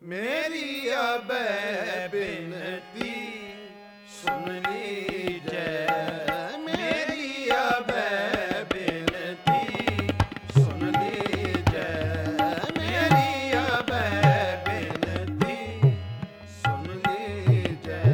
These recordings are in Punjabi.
ਮੇਰੀ ਅਬੈ ਬਿਨਤੀ ਸੁਣ ਲੀਜੈ। ਮੇਰੀ ਅਬੈ ਬਿਨਤੀ ਸੁਣ ਲੀਜੈ। ਮੇਰੀ ਅਬੈ ਬਿਨਤੀ ਸੁਣ ਲੀਜੈ।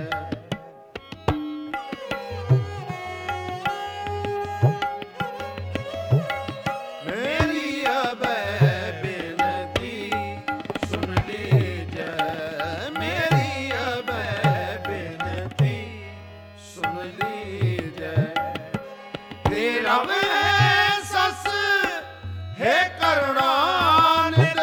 ਮੇਰੀ ਅਬੈ ਬਿਨਤੀ ਸੁਣ ਲੀਜੈ। ਮੇਰੀ ਅਬੈ ਬਿਨਤੀ ਸੁਣ ਲੀਜੈ। ਤੇਰਾ ਵੇ ਸੱਸ ਹੈ ਕਰੁਣਾਨਿਧ।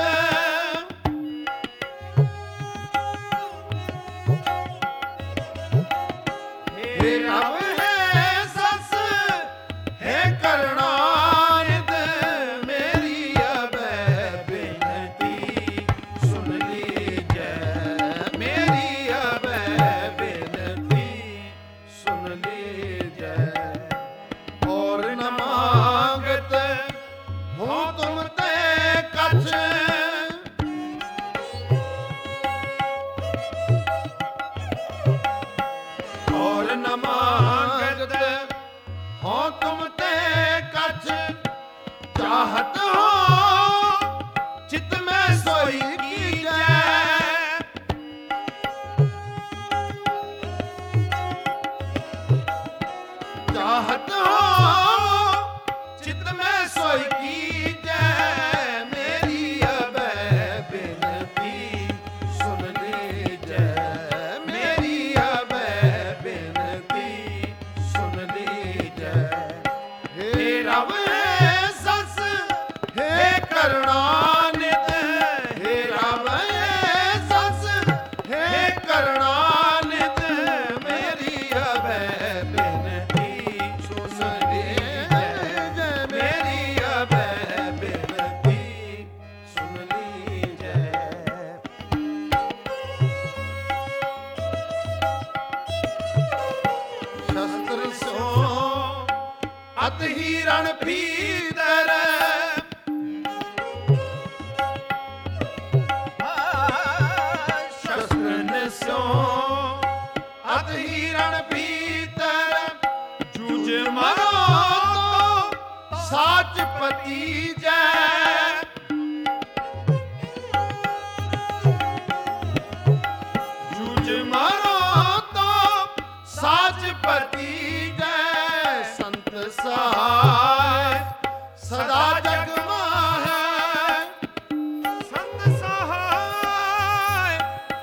ਤੇਰਾ ਵੇ ਸੱਸ ਹੈ ਕਰੁਣਾਨਿਧ। ਮੇਰੀ ਅਬੈ ਬਿਨਤੀ ਸੁਣ ਲੀਜੈ। ਮੇਰੀ ਅਬੈ ਬਿਨਤੀ ਸੁਣ ਲੀਜੈ। ਔਰ ਨ ਮਾਂਗਤ ਹੋ ਤੁਮ ਤੇ ਕਛ। ਔਰ ਨ ਮਾਂਗਤ ਹੋ ਤੁਮ ਤੇ ਕਛ। ਚਾਹਤ ਹੋ ਚਿਤ ਮੈਂ ਸੋਈ ਕੀਜੈ। ਚਾਹਤ ਹੋ ਚਿਤ ਮੈਂ ਸੋਈ ਕੀਜੈ। ਮੇਰੀ ਅਬੈ ਬਿਨਤੀ ਸੁਣ ਲੀਜੈ। ਮੇਰੀ ਅਬੈ ਬਿਨਤੀ ਸੁਣ ਲੀਜੈ। ਹੇ ਰਬ ਹੈ ਸੱਸ ਹੈ ਕਰੁਣਾਨਿਧ। ਹੇ ਰਬ ਹੈ ਸੱਸ ਹੈ ਕਰੁਣਾਨਿਧ। ਮੇਰੀ ਅਬੈ ਬਿਨਤੀ ਸੁਣ ਲੀਜੈ। ਮੇਰੀ ਅਬੈ ਬਿਨਤੀ ਸੁਣ ਲੀਜੈ। ਸ਼ਸਤਰ ਸੋ ਅਤ ਹੀਰਣ ਭੀਤਰ। ਸ਼ਸਤਰ ਸੋ ਅਤ ਹੀਰਣ ਭੀਤਰ। ਜੂਝ ਮਰੋ ਤੋ ਸਾਚ ਪਤੀਜੈ। ਜੂਝ ਮਰੋ ਤੋ ਸਾਚ ਪਤੀਜੈ। ਸੰਤ ਸਹਾਇ ਸਦਾ ਜਗ ਮਾਹੈ। ਸੰਤ ਸਹਾਇ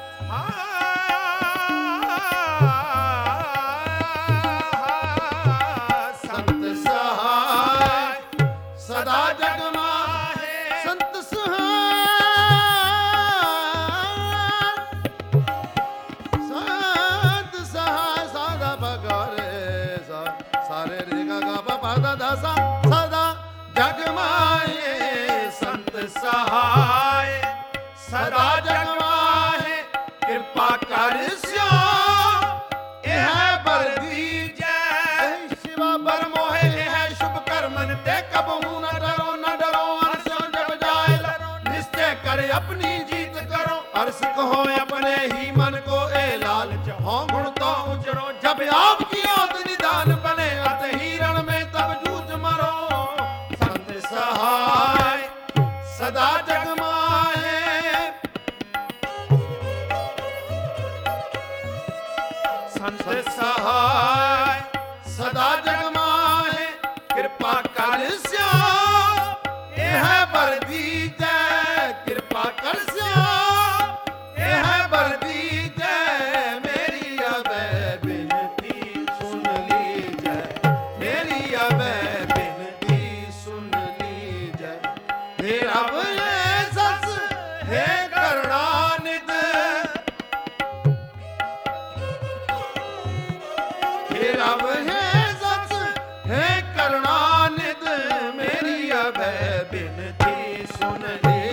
ਸੰਤ ਸਹਾਇ ਸਦਾ ਜਗ ਮਾਹੈ। ਸੰਤ ਸਹਾਇ ਸੰਤ ਸਹਾਇ ਸਦਾ ਭਗਰੇ ਸਾਰੇ ਰੇ ਗਾ ਗਾ ਪਾ ਪਾ ਦਾ ਦਾ ਸਾ ਸਦਾ ਜਗ ਮਾਹੇ। ਸੰਤ ਸਹਾਇ ਸਦਾ ਜਗ ਮਾਹੇ। ਕਿਰਪਾ ਕਰ ਸਿਓ ਇਹ ਬਰ ਦੀਜੈ। ਸ਼ਿਵਾ ਬਰ ਮੋਹਿ ਇਹ ਸ਼ੁਭ ਕਰਮਨ ਤੇ ਕਬਹੂ ਨ ਡਰੋ ਨ ਡਰੋ। ਅਰਸੋਂ ਜਬ ਜਾਏ ਨਿਸ਼ਚੈ ਕਰ ਆਪਣੀ जीत करो। अर्स कहो अपने ही मन को ए लालच हो गुण तो उजरो। जब आपकी ओत निदान बने अत हीरण में तब जूझ मरो। संत सहाय सदा जग माहे। संत सहाय सदा जग माहे। कृपा कर स्यो यह बर दीजै। कृपा कर स्यो यह बर दीजै। मेरी अबे बिनती सुन लीजै। मेरी अबे बिनती सुन लीजै। हे रब हे सस हे करुणानिध। हे रब हे सस हे करुणानिध। मेरी अबे बिनती सुन लीजै।